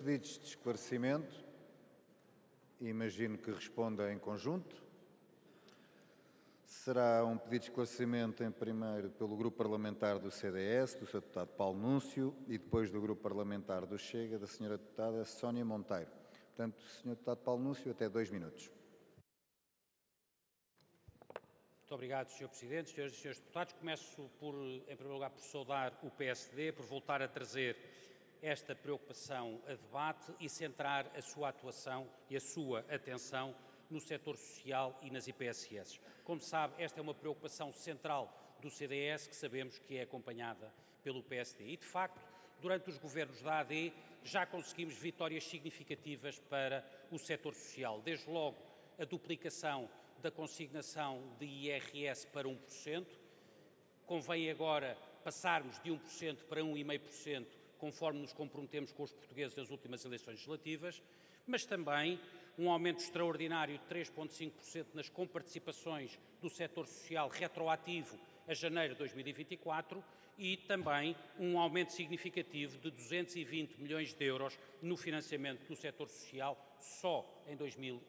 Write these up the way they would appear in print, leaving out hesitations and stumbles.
pedidos de esclarecimento. Imagino que responda em conjunto. Será um pedido de esclarecimento, em primeiro, pelo Grupo Parlamentar do CDS, do Sr. Deputado Paulo Núncio, e depois do Grupo Parlamentar do Chega, da Sra. Deputada Sónia Monteiro. Portanto, Sr. Deputado Paulo Núncio, até 2 minutos. Muito obrigado, Sr. Presidente. Senhoras e Srs. Deputados, começo em primeiro lugar, por saudar o PSD, por voltar a trazer esta preocupação a debate e centrar a sua atuação e a sua atenção no setor social e nas IPSS. Como sabe, esta é uma preocupação central do CDS, que sabemos que é acompanhada pelo PSD. E, de facto, durante os governos da AD, já conseguimos vitórias significativas para o setor social. Desde logo, a duplicação da consignação de IRS para 1%. Convém agora passarmos de 1% para 1,5%, conforme nos comprometemos com os portugueses nas últimas eleições legislativas, mas também um aumento extraordinário de 3,5% nas comparticipações do setor social retroativo a janeiro de 2024 e também um aumento significativo de 220 milhões de euros no financiamento do setor social só em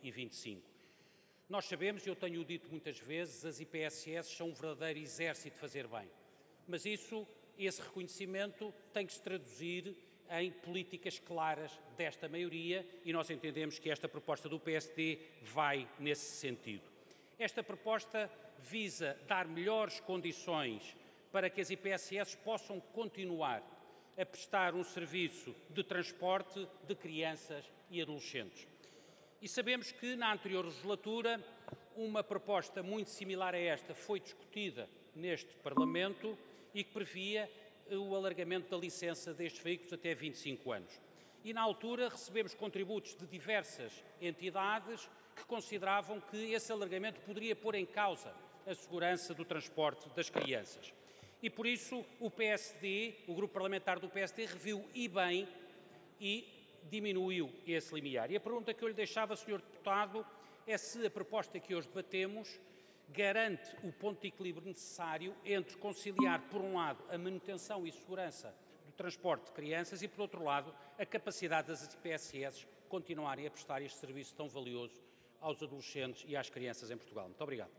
2025. Nós sabemos, e eu tenho dito muitas vezes, as IPSS são um verdadeiro exército de fazer bem, mas esse reconhecimento tem que se traduzir em políticas claras desta maioria e nós entendemos que esta proposta do PSD vai nesse sentido. Esta proposta visa dar melhores condições para que as IPSS possam continuar a prestar um serviço de transporte de crianças e adolescentes. E sabemos que na anterior legislatura uma proposta muito similar a esta foi discutida neste Parlamento e que previa o alargamento da licença destes veículos até 25 anos. E na altura recebemos contributos de diversas entidades que consideravam que esse alargamento poderia pôr em causa a segurança do transporte das crianças. E por isso o PSD, o Grupo Parlamentar do PSD, reviu e bem e diminuiu esse limiar. E a pergunta que eu lhe deixava, Sr. Deputado, é se a proposta que hoje debatemos garante o ponto de equilíbrio necessário entre conciliar, por um lado, a manutenção e segurança do transporte de crianças e, por outro lado, a capacidade das IPSS continuarem a prestar este serviço tão valioso aos adolescentes e às crianças em Portugal. Muito obrigado.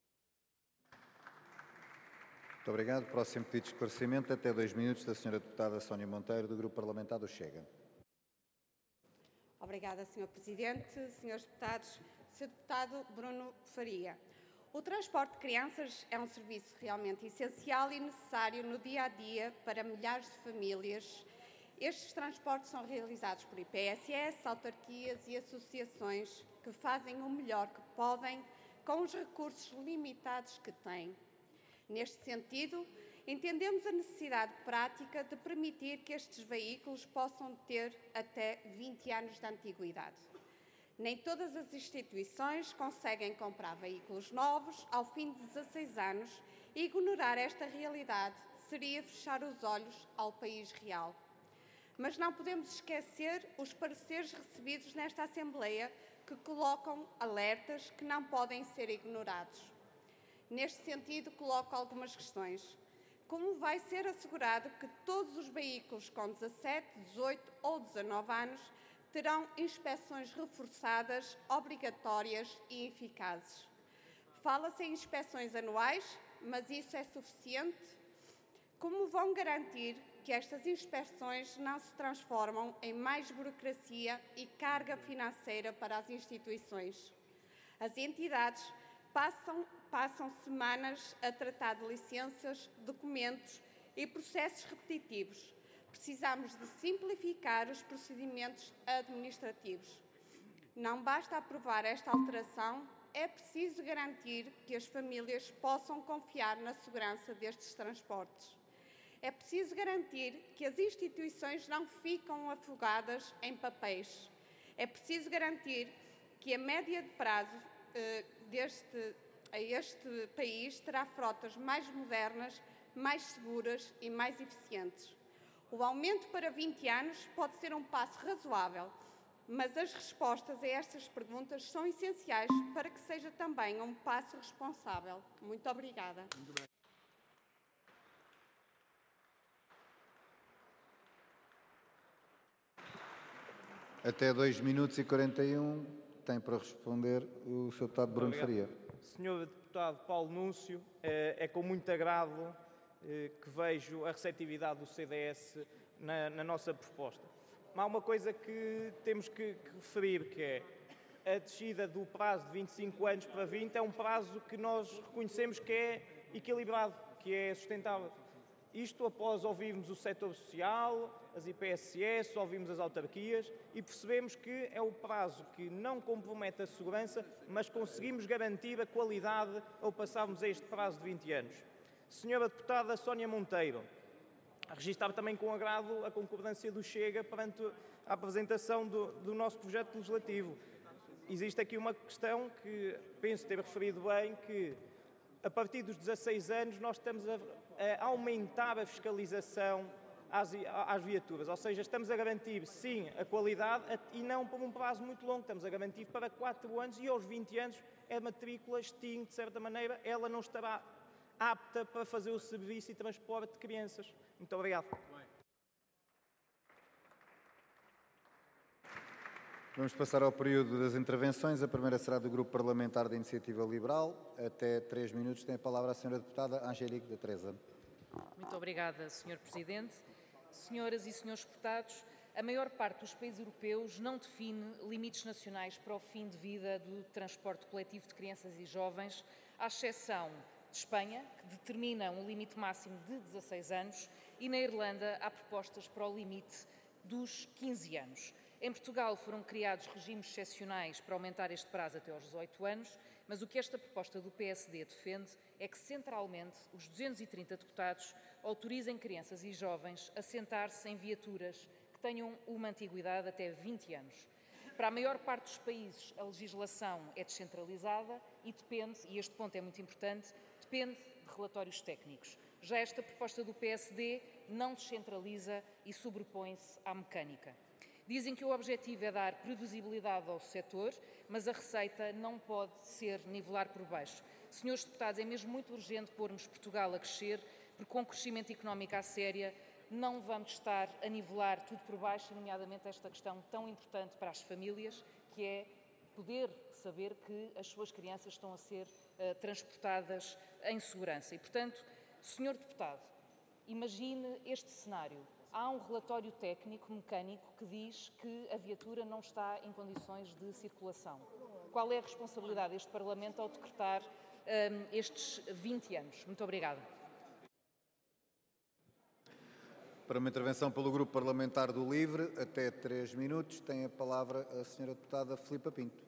Muito obrigado. Próximo pedido de esclarecimento, até 2 minutos, da Sra. Deputada Sónia Monteiro, do Grupo Parlamentar do Chega. Obrigada, Sr. Presidente, Srs. Deputados. Sr. Deputado Bruno Faria, o transporte de crianças é um serviço realmente essencial e necessário no dia-a-dia para milhares de famílias. Estes transportes são realizados por IPSS, autarquias e associações que fazem o melhor que podem com os recursos limitados que têm. Neste sentido, entendemos a necessidade prática de permitir que estes veículos possam ter até 20 anos de antiguidade. Nem todas as instituições conseguem comprar veículos novos ao fim de 16 anos e ignorar esta realidade seria fechar os olhos ao país real. Mas não podemos esquecer os pareceres recebidos nesta Assembleia que colocam alertas que não podem ser ignorados. Neste sentido, coloco algumas questões. Como vai ser assegurado que todos os veículos com 17, 18 ou 19 anos terão inspeções reforçadas, obrigatórias e eficazes? Fala-se em inspeções anuais, mas isso é suficiente? Como vão garantir que estas inspeções não se transformam em mais burocracia e carga financeira para as instituições? As entidades passam semanas a tratar de licenças, documentos e processos repetitivos. Precisamos de simplificar os procedimentos administrativos. Não basta aprovar esta alteração, é preciso garantir que as famílias possam confiar na segurança destes transportes. É preciso garantir que as instituições não ficam afogadas em papéis. É preciso garantir que a média de prazo este país terá frotas mais modernas, mais seguras e mais eficientes. O aumento para 20 anos pode ser um passo razoável, mas as respostas a estas perguntas são essenciais para que seja também um passo responsável. Muito obrigada. Até 2 minutos e 41 tem para responder o Sr. Deputado Bruno Faria. Sr. Deputado Paulo Núncio, é com muito agrado que vejo a receptividade do CDS na nossa proposta. Mas há uma coisa que temos que referir, que é a descida do prazo de 25 anos para 20 é um prazo que nós reconhecemos que é equilibrado, que é sustentável. Isto após ouvirmos o setor social, as IPSS, ouvimos as autarquias e percebemos que é o prazo que não compromete a segurança, mas conseguimos garantir a qualidade ao passarmos a este prazo de 20 anos. Senhora Deputada Sónia Monteiro, registrar também com agrado a concordância do Chega perante a apresentação do nosso projeto legislativo. Existe aqui uma questão que penso ter referido bem, que a partir dos 16 anos nós estamos a aumentar a fiscalização às viaturas, ou seja, estamos a garantir sim a qualidade e não por um prazo muito longo, estamos a garantir para 4 anos e aos 20 anos a matrícula extingue, de certa maneira, ela não estará apta para fazer o serviço e transporte de crianças. Muito obrigado. Vamos passar ao período das intervenções. A primeira será do Grupo Parlamentar da Iniciativa Liberal. Até 3 minutos tem a palavra a Sra. Deputada Angélique da Teresa. Muito obrigada, Sr. Presidente. Senhoras e senhores deputados, a maior parte dos países europeus não define limites nacionais para o fim de vida do transporte coletivo de crianças e jovens, à exceção de Espanha, que determina um limite máximo de 16 anos, e na Irlanda há propostas para o limite dos 15 anos. Em Portugal foram criados regimes excepcionais para aumentar este prazo até aos 18 anos, mas o que esta proposta do PSD defende é que, centralmente, os 230 deputados autorizem crianças e jovens a sentar-se em viaturas que tenham uma antiguidade até 20 anos. Para a maior parte dos países, a legislação é descentralizada e depende, e este ponto é muito importante, depende de relatórios técnicos. Já esta proposta do PSD não descentraliza e sobrepõe-se à mecânica. Dizem que o objetivo é dar previsibilidade ao setor, mas a receita não pode ser nivelar por baixo. Senhores deputados, é mesmo muito urgente pormos Portugal a crescer, porque com o crescimento económico à séria não vamos estar a nivelar tudo por baixo, nomeadamente esta questão tão importante para as famílias, que é poder saber que as suas crianças estão a ser transportadas em segurança. E, portanto, senhor deputado, imagine este cenário. Há um relatório técnico mecânico que diz que a viatura não está em condições de circulação. Qual é a responsabilidade deste Parlamento ao decretar estes 20 anos? Muito obrigada. Para uma intervenção pelo Grupo Parlamentar do LIVRE, até 3 minutos, tem a palavra a Sra. Deputada Filipa Pinto.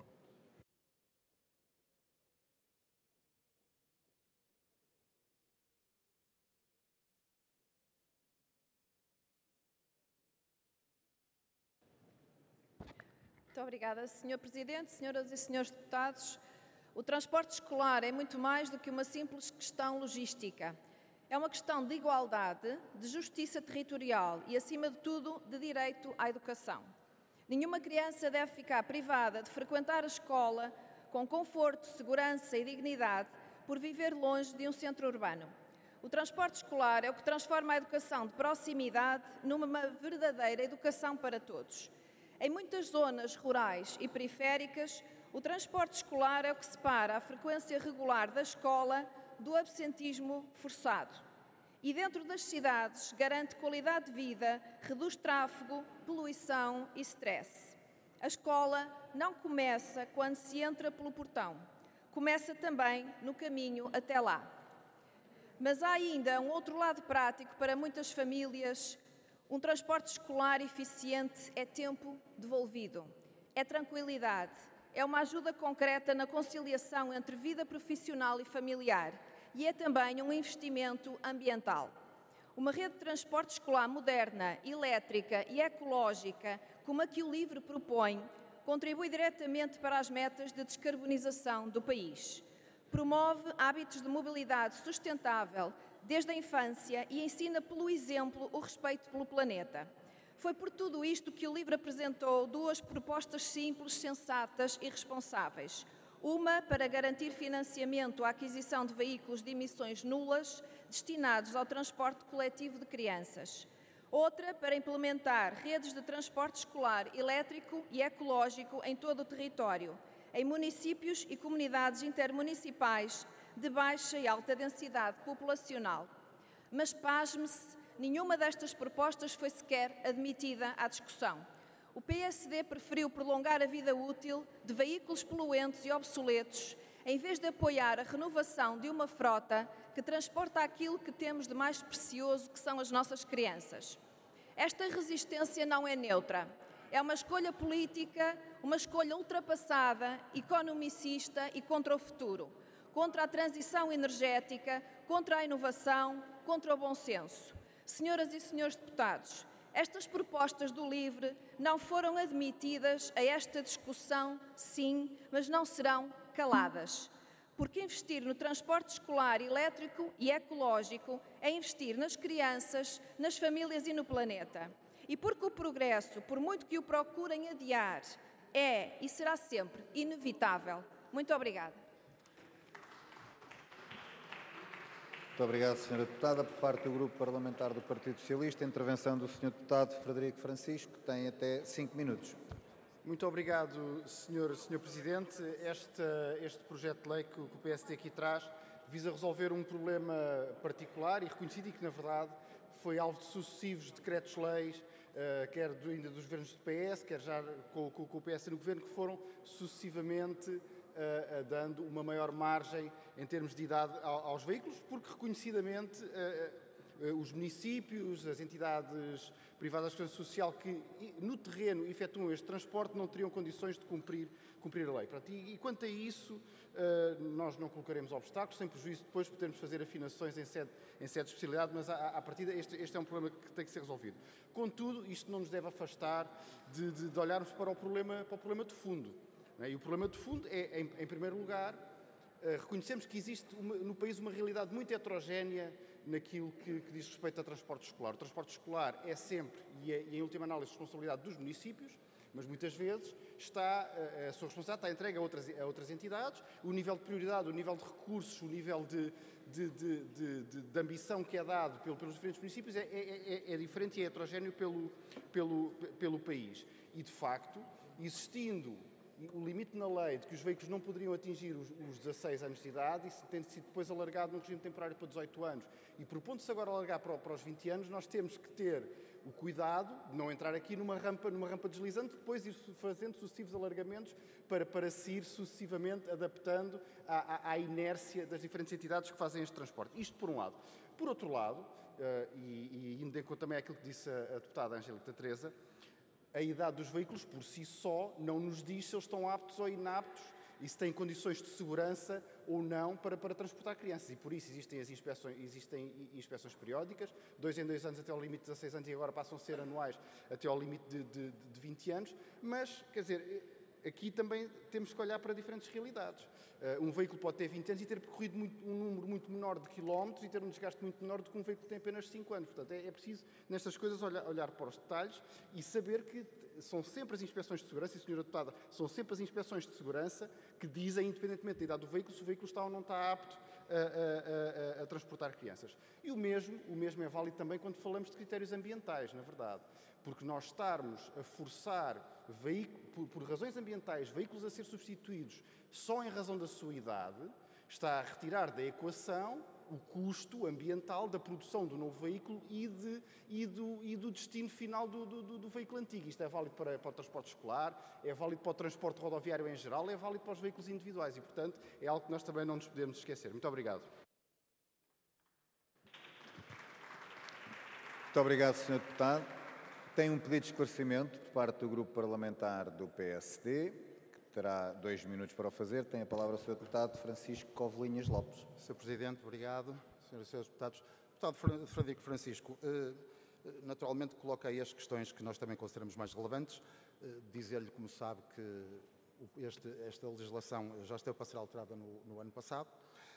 Muito obrigada, Sr. Presidente, senhoras e senhores deputados. O transporte escolar é muito mais do que uma simples questão logística. É uma questão de igualdade, de justiça territorial e, acima de tudo, de direito à educação. Nenhuma criança deve ficar privada de frequentar a escola com conforto, segurança e dignidade por viver longe de um centro urbano. O transporte escolar é o que transforma a educação de proximidade numa verdadeira educação para todos. Em muitas zonas rurais e periféricas, o transporte escolar é o que separa a frequência regular da escola do absentismo forçado. E dentro das cidades garante qualidade de vida, reduz tráfego, poluição e stress. A escola não começa quando se entra pelo portão. Começa também no caminho até lá. Mas há ainda um outro lado prático para muitas famílias. Um transporte escolar eficiente é tempo devolvido, é tranquilidade, é uma ajuda concreta na conciliação entre vida profissional e familiar e é também um investimento ambiental. Uma rede de transporte escolar moderna, elétrica e ecológica, como a que o LIVRE propõe, contribui diretamente para as metas de descarbonização do país. Promove hábitos de mobilidade sustentável desde a infância e ensina pelo exemplo o respeito pelo planeta. Foi por tudo isto que o LIVRE apresentou 2 propostas simples, sensatas e responsáveis. Uma para garantir financiamento à aquisição de veículos de emissões nulas destinados ao transporte coletivo de crianças. Outra para implementar redes de transporte escolar elétrico e ecológico em todo o território, em municípios e comunidades intermunicipais de baixa e alta densidade populacional. Mas, pasme-se, nenhuma destas propostas foi sequer admitida à discussão. O PSD preferiu prolongar a vida útil de veículos poluentes e obsoletos, em vez de apoiar a renovação de uma frota que transporta aquilo que temos de mais precioso, que são as nossas crianças. Esta resistência não é neutra. É uma escolha política, uma escolha ultrapassada, economicista e contra o futuro, contra a transição energética, contra a inovação, contra o bom senso. Senhoras e senhores deputados, estas propostas do LIVRE não foram admitidas a esta discussão, sim, mas não serão caladas. Porque investir no transporte escolar elétrico e ecológico é investir nas crianças, nas famílias e no planeta. E porque o progresso, por muito que o procurem adiar, é e será sempre inevitável. Muito obrigada. Muito obrigado, Sra. Deputada. Por parte do Grupo Parlamentar do Partido Socialista, a intervenção do Sr. Deputado Frederico Francisco, que tem até 5 minutos. Muito obrigado, Sr. Presidente. Este projeto de lei que o PSD aqui traz visa resolver um problema particular e reconhecido e que, na verdade, foi alvo de sucessivos decretos-leis, quer ainda dos governos do PS, quer já com o PS no governo, que foram sucessivamente dando uma maior margem em termos de idade aos veículos, porque reconhecidamente os municípios, as entidades privadas de segurança social que no terreno efetuam este transporte não teriam condições de cumprir a lei. E quanto a isso, nós não colocaremos obstáculos, sem prejuízo depois de podermos fazer afinações em sede de especialidade, mas à partida este é um problema que tem que ser resolvido. Contudo, isto não nos deve afastar de olharmos para o problema de fundo. E o problema de fundo é, em primeiro lugar, reconhecemos que existe no país uma realidade muito heterogénea naquilo que diz respeito a transporte escolar. O transporte escolar é sempre, e em última análise, responsabilidade dos municípios, mas muitas vezes a sua responsabilidade está entregue a outras entidades. O nível de prioridade, o nível de recursos, o nível de ambição que é dado pelos diferentes municípios é diferente e é heterogéneo pelo país. E, de facto, existindo o limite na lei de que os veículos não poderiam atingir os 16 anos de idade, isso tendo sido depois alargado num regime temporário para 18 anos, e propondo-se agora alargar para os 20 anos, nós temos que ter o cuidado de não entrar aqui numa rampa deslizante, depois ir fazendo sucessivos alargamentos para se ir sucessivamente adaptando à inércia das diferentes entidades que fazem este transporte. Isto por um lado. Por outro lado, e indo de encontro também àquilo que disse a deputada Angélica Teresa, a idade dos veículos por si só não nos diz se eles estão aptos ou inaptos e se têm condições de segurança ou não para transportar crianças. E por isso existem inspeções periódicas, 2 em 2 anos até ao limite de 16 anos e agora passam a ser anuais até ao limite de 20 anos. Mas, quer dizer, aqui também temos que olhar para diferentes realidades. Um veículo pode ter 20 anos e ter percorrido um número muito menor de quilómetros e ter um desgaste muito menor do que um veículo que tem apenas 5 anos. Portanto, é preciso, nestas coisas, olhar para os detalhes e saber que são sempre as inspeções de segurança, e, Sra. Deputada, são sempre as inspeções de segurança que dizem, independentemente da idade do veículo, se o veículo está ou não está apto a transportar crianças. E o mesmo é válido também quando falamos de critérios ambientais, na verdade. Porque nós estarmos a forçar, por razões ambientais, veículos a ser substituídos só em razão da sua idade, está a retirar da equação o custo ambiental da produção do novo veículo e do destino final do veículo antigo. Isto é válido para o transporte escolar, é válido para o transporte rodoviário em geral, é válido para os veículos individuais e, portanto, é algo que nós também não nos podemos esquecer. Muito obrigado. Muito obrigado, Sr. Deputado. Tem um pedido de esclarecimento por parte do Grupo Parlamentar do PSD, que terá 2 minutos para o fazer. Tem a palavra o Sr. Deputado Francisco Covelinhas Lopes. Sr. Presidente, obrigado. Senhoras e senhores deputados. Deputado Frederico Francisco, naturalmente coloquei as questões que nós também consideramos mais relevantes. Dizer-lhe, como sabe, que esta legislação já esteve para ser alterada no ano passado.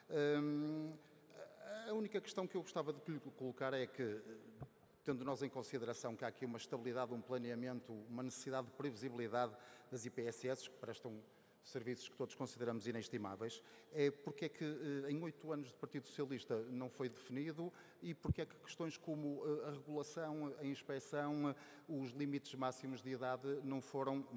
A única questão que eu gostava de lhe colocar é que, tendo nós em consideração que há aqui uma estabilidade, um planeamento, uma necessidade de previsibilidade das IPSS, que prestam serviços que todos consideramos inestimáveis, é porque é que em 8 anos de Partido Socialista não foi definido e porque é que questões como a regulação, a inspeção, os limites máximos de idade não foram